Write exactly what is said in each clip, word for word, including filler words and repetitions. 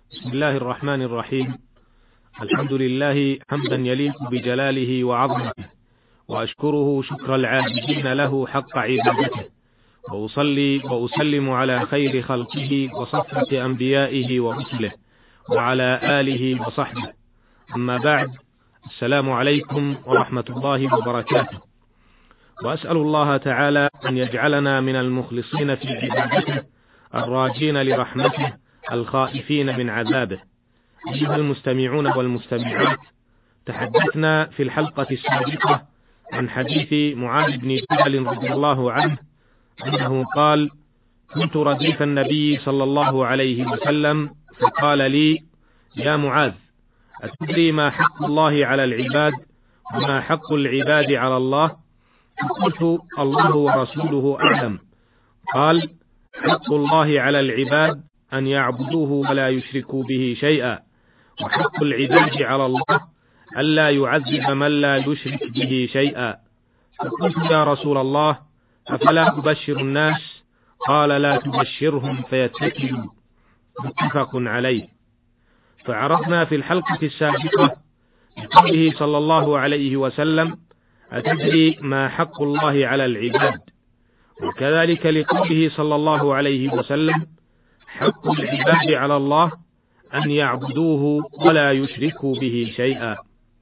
بسم الله الرحمن الرحيم. الحمد لله حمدا يليق بجلاله وعظمته، وأشكره شكر العابدين له حق عبادته، وأصلي وأسلم على خير خلقه وصفوة أنبيائه ورسله وعلى آله وصحبه. أما بعد، السلام عليكم ورحمة الله وبركاته. وأسأل الله تعالى أن يجعلنا من المخلصين في عبادته الراجين لرحمته الخائفين من عذابه. أيها المستمعون والمستمعات، تحدثنا في الحلقة السابقة عن حديث معاذ بن جبل رضي الله عنه أنه قال: كنت رديف النبي صلى الله عليه وسلم فقال لي: يا معاذ، أتدري ما حق الله على العباد وما حق العباد على الله؟ فقلت: الله ورسوله أعلم. قال: حق الله على العباد أن يعبدوه ولا يشركوا به شيئا، وحق العباد على الله ألا يعذب من لا يشرك به شيئا. فقلت: يا رسول الله، أفلا أبشر الناس؟ قال: لا تبشرهم فيتكلوا. متفق عليه. فعرفنا في الحلقة السابقة بقوله صلى الله عليه وسلم: أتدري ما حق الله على العباد؟ وكذلك لقوله صلى الله عليه وسلم: حق العباد على الله أن يعبدوه ولا يشركوا به شيئا.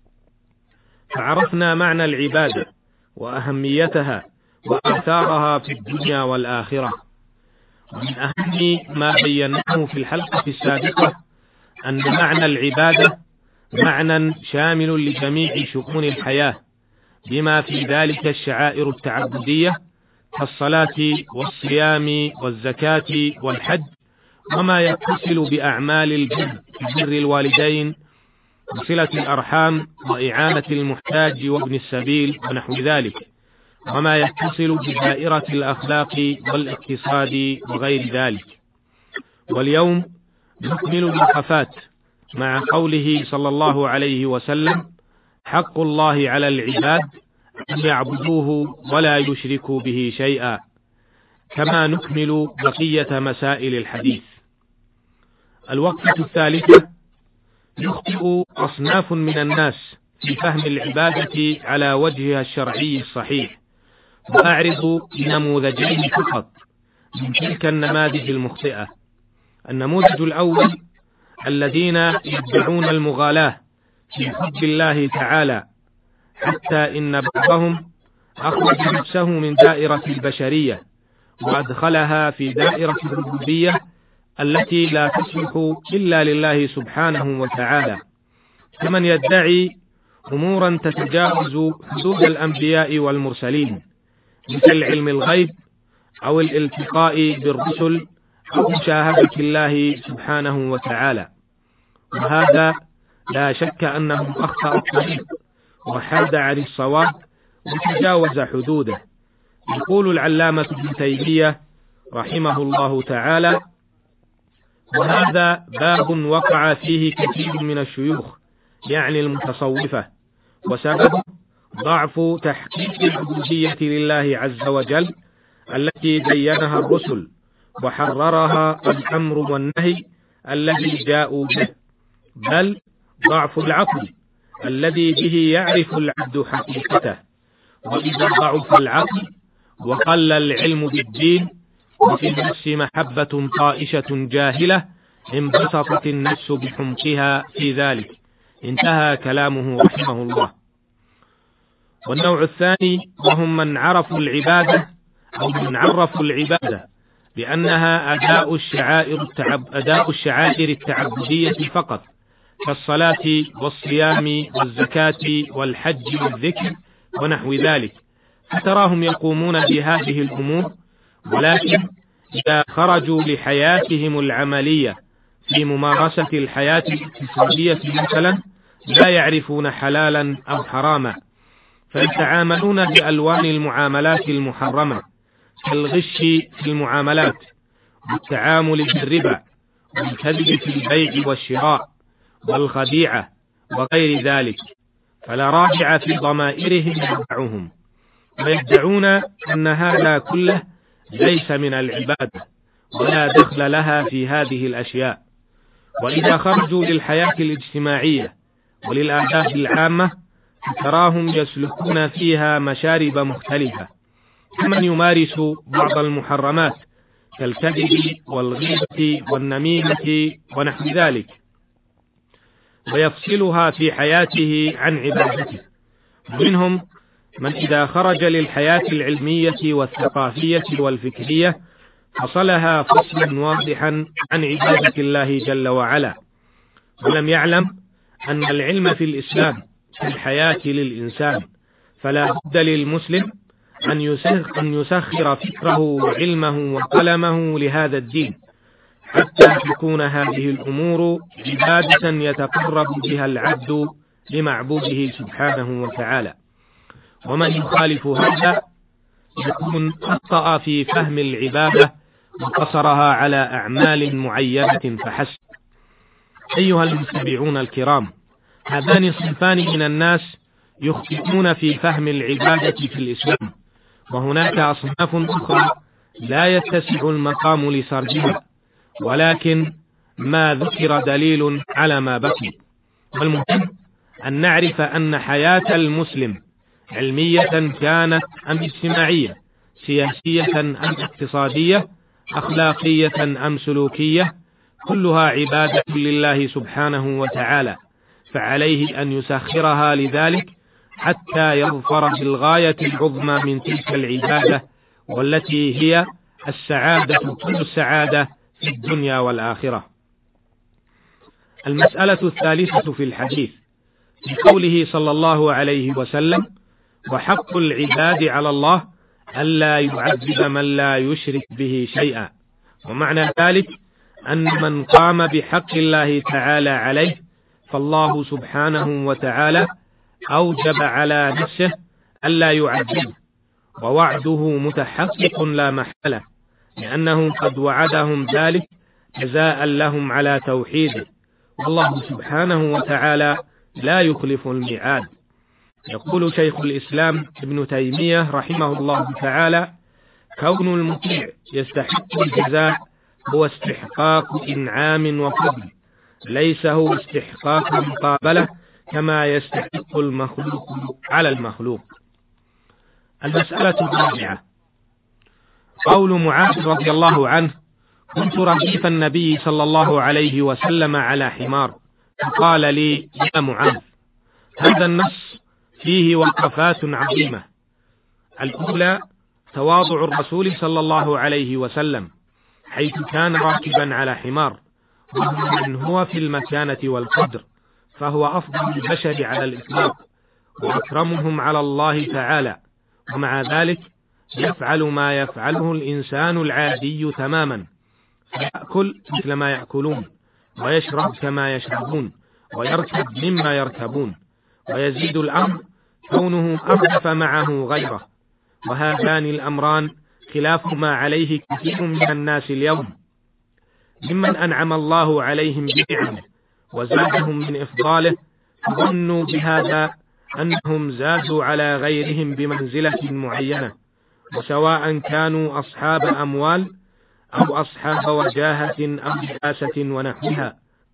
فعرفنا معنى العبادة وأهميتها وآثارها في الدنيا والآخرة. ومن أهم ما بيناه في الحلقة السابقة أن معنى العبادة معنى شامل لجميع شؤون الحياة، بما في ذلك الشعائر التعبدية كالصلاة والصيام والزكاة والحج، وما يتصل بأعمال البر كبر الوالدين وصلة الأرحام وإعانة المحتاج وابن السبيل ونحو ذلك، وما يتصل بدائرة الأخلاق والاقتصاد وغير ذلك. واليوم نكمل الوقفات مع قوله صلى الله عليه وسلم: حق الله على العباد أن يعبدوه ولا يشركوا به شيئا، كما نكمل بقية مسائل الحديث. الوقفة الثالثة: يخطئ أصناف من الناس في فهم العبادة على وجهها الشرعي الصحيح، وأعرض نموذجين فقط من تلك النماذج المخطئة. النموذج الأول: الذين يدعون المغالاة في حب الله تعالى، حتى إن بعضهم أخرج نفسه من دائرة البشرية وأدخلها في دائرة الربوبية التي لا تصلح إلا لله سبحانه وتعالى، كمن يدعي أمورا تتجاوز حدود الأنبياء والمرسلين، مثل علم الغيب أو الالتقاء بالرسل أو مشاهدة الله سبحانه وتعالى. وهذا لا شك أنه أخطأ الطريق وحاد عن الصواب وتجاوز حدوده. يقول العلامة ابن تيمية رحمه الله تعالى: وهذا باب وقع فيه كثير من الشيوخ، يعني المتصوفة، وسببه ضعف تحقيق العبودية لله عز وجل التي بينها الرسل وحررها الأمر والنهي الذي جاءوا به، بل ضعف العقل الذي به يعرف العبد حقيقته. وإذا ضعف العقل وقل العلم بالدين وفي النفس محبة طائشة جاهلة انبسطت النفس بحمقها في ذلك. انتهى كلامه رحمه الله. والنوع الثاني: وهم من عرفوا العبادة أو من عرفوا العبادة بأنها أداء الشعائر التعب أداء الشعائر التعبدية فقط، كالصلاة والصيام والزكاة والحج والذكر ونحو ذلك، فتراهم يقومون بهذه الأمور، ولكن إذا خرجوا لحياتهم العملية في ممارسة الحياة الاقتصادية مثلا لا يعرفون حلالا أو حراما، فيتعاملون بألوان المعاملات المحرمة كالغش في المعاملات والتعامل بالربا والكذب في البيع والشراء والخديعة وغير ذلك، فلا راجع في ضمائرهم يدعوهم، ويدعون أن هذا كله ليس من العبادة ولا دخل لها في هذه الأشياء. وإذا خرجوا للحياة الاجتماعية وللآداب العامة تراهم يسلكون فيها مشارب مختلفة، كمن يمارس بعض المحرمات كالكذب والغيبة والنميمة ونحو ذلك، ويفصلها في حياته عن عبادته. ومنهم من إذا خرج للحياة العلمية والثقافية والفكرية فصلها فصلا واضحا عن عبادة الله جل وعلا، ولم يعلم أن العلم في الإسلام كالحياة للإنسان، فلا بد للمسلم أن يسخر فكره وعلمه وقلمه لهذا الدين، حتى تكون هذه الأمور عبادة يتقرب بها العبد لمعبوده سبحانه وتعالى. ومن يخالف هذا يكون أخطأ في فهم العبادة وقصرها على أعمال معينة فحسب. أيها المتابعون الكرام، هذان صنفان من الناس يخطئون في فهم العبادة في الإسلام، وهناك أصناف أخرى لا يتسع المقام لسردها، ولكن ما ذكر دليل على ما بقي. والمهم أن نعرف أن حياة المسلم علمية كانت أم اجتماعية، سياسية أم اقتصادية، أخلاقية أم سلوكية، كلها عبادة لله سبحانه وتعالى، فعليه أن يسخرها لذلك حتى يظفر بالغاية العظمى من تلك العبادة، والتي هي السعادة، كل السعادة في الدنيا والآخرة. المسألة الثالثة في الحديث في قوله صلى الله عليه وسلم: وحق العباد على الله ألا يعذب من لا يشرك به شيئا. ومعنى ذلك أن من قام بحق الله تعالى عليه فالله سبحانه وتعالى أوجب على نفسه ألا يعذبه، ووعده متحقق لا محالة، لأنه قد وعدهم ذلك جزاء لهم على توحيده، والله سبحانه وتعالى لا يخلف الميعاد. يقول شيخ الإسلام ابن تيمية رحمه الله تعالى: كون المطيع يستحق الجزاء هو استحقاق إنعام وفضل، ليس هو استحقاق مقابلة كما يستحق المخلوق على المخلوق. المسألة الرابعة قول معاذ رضي الله عنه: كنت رديف النبي صلى الله عليه وسلم على حمار فقال لي: يا معاذ. هذا النص فيه وقفات عظيمة. الأولى تواضع الرسول صلى الله عليه وسلم، حيث كان راكبا على حمار، وهو من هو في المكانة والقدر، فهو أفضل البشر على الإطلاق وأكرمهم على الله تعالى، ومع ذلك يفعل ما يفعله الإنسان العادي تماما، فيأكل مثل ما يأكلون، ويشرب كما يشربون، ويركب مما يركبون، ويزيد الأمر كونه أردف معه غيره. وهذان الأمران خلاف ما عليه كثير من الناس اليوم، ممن أنعم الله عليهم بنعمه وزادهم من إفضاله، فظنوا بهذا أنهم زادوا على غيرهم بمنزلة معينة، وسواء كانوا أصحاب أموال أو أصحاب وجاهة أو رئاسة ونحوها،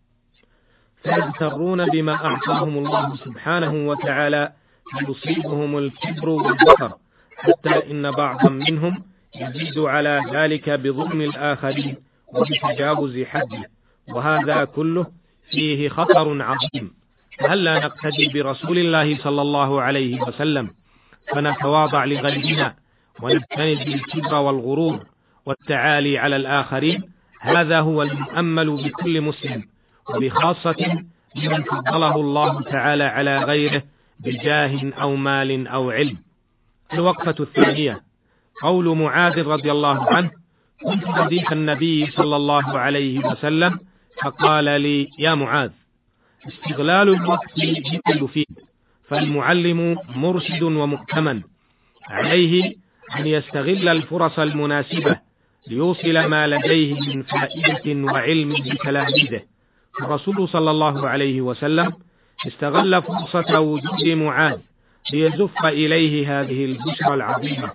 فيغترون بما أعطاهم الله سبحانه وتعالى فيصيبهم الكبر والبطر، حتى إن بعضا منهم يزيد على ذلك بظلم الآخرين وبتجاوز حده، وهذا كله فيه خطر عظيم. فهلا نقتدي برسول الله صلى الله عليه وسلم فنتواضع لغيرنا ونجتنب الكبر والغرور والتعالي على الآخرين؟ هذا هو المؤمل بكل مسلم، وبخاصة لمن فضله الله تعالى على غيره بجاه أو مال أو علم. الوقفة الثانية قول معاذ رضي الله عنه: كنت رديف النبي صلى الله عليه وسلم فقال لي: يا معاذ. استغلال الوقت جد يفيد، فالمعلم مرشد ومؤتمن، عليه أن يستغل الفرص المناسبة ليوصل ما لديه من فائدة وعلم بتلاميذه. الرسول صلى الله عليه وسلم استغل فرصة وجود معاذ ليزف إليه هذه البشرى العظيمة.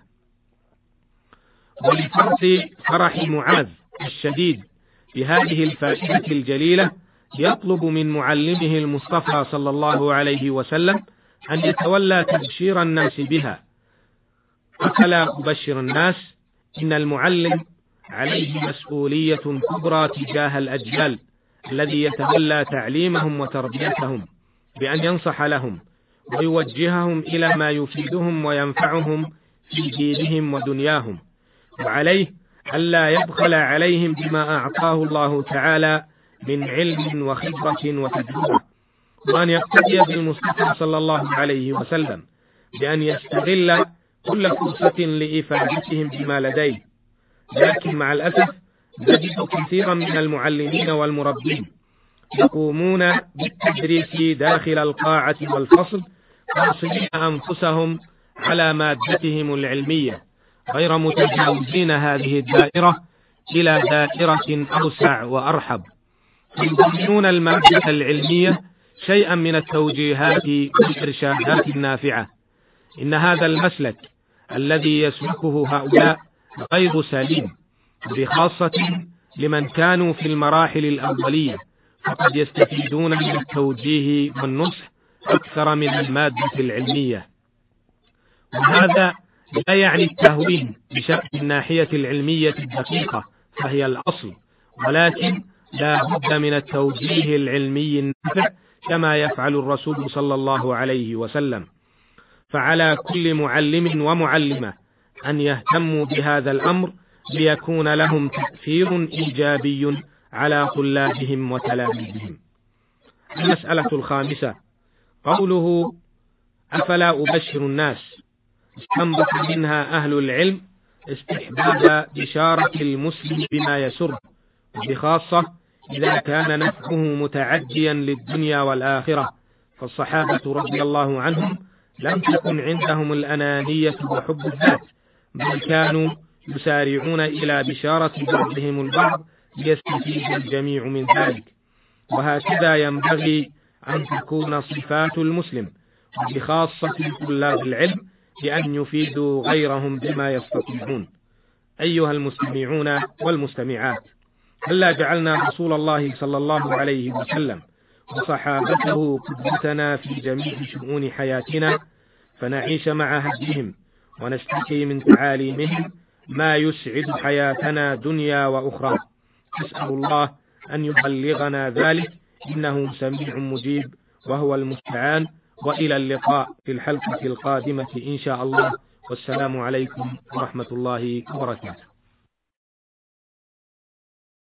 ولفرط فرح معاذ الشديد بهذه الفائدة الجليلة يطلب من معلمه المصطفى صلى الله عليه وسلم أن يتولى تبشير الناس بها. أفلا أبشر الناس؟ إن المعلم عليه مسؤولية كبرى تجاه الأجيال الذي يتولى تعليمهم وتربيتهم، بأن ينصح لهم ويوجههم إلى ما يفيدهم وينفعهم في دينهم ودنياهم، وعليه ألا يبخل عليهم بما أعطاه الله تعالى من علم وخبرة وتجربة، وأن يقتدي بالمصطفى صلى الله عليه وسلم بأن يستغل كل فرصة لإفادتهم بما لديه. لكن مع الأسف نجد كثيرا من المعلمين والمربين يقومون بالتدريس داخل القاعة والفصل، قاصرين أنفسهم على مادتهم العلمية، غير متجاوزين هذه الدائرة إلى دائرة أوسع وأرحب، يضمنون المادة العلمية شيئا من التوجيهات والإرشادات النافعة. إن هذا المسلك الذي يسلكه هؤلاء غير سليم، بخاصة لمن كانوا في المراحل الأولية، فقد يستفيدون من التوجيه والنصح أكثر من المادة العلمية. وهذا لا يعني التهوين بشأن الناحية العلمية الدقيقة، فهي الأصل، ولكن لا بد من التوجيه العلمي النافع كما يفعل الرسول صلى الله عليه وسلم. فعلى كل معلم ومعلمة أن يهتموا بهذا الأمر ليكون لهم تأثير إيجابي على طلابهم وتلاميذهم. المسألة الخامسة، قوله أفلا أبشر الناس، استنبط منها أهل العلم استحباب بشارة المسلم بما يسر، بخاصة إذا كان نفعه متعديا للدنيا والآخرة. فالصحابة رضي الله عنهم لم تكن عندهم الأنانية وحب الذات، بل كانوا يسارعون إلى بشارة بعضهم البعض ليستفيد الجميع من ذلك. وهكذا ينبغي أن تكون صفات المسلم، وبخاصة طلاب العلم، بأن يفيدوا غيرهم بما يستطيعون. أيها المستمعون والمستمعات، هلا جعلنا رسول الله صلى الله عليه وسلم وصحابته قدوتنا في جميع شؤون حياتنا، فنعيش مع هديهم ونستقي من تعاليمهم ما يسعد حياتنا دنيا وأخرى. أسأل الله أن يبلغنا ذلك، إنه سميع مجيب وهو المستعان. وإلى اللقاء في الحلقة القادمة إن شاء الله، والسلام عليكم ورحمة الله وبركاته.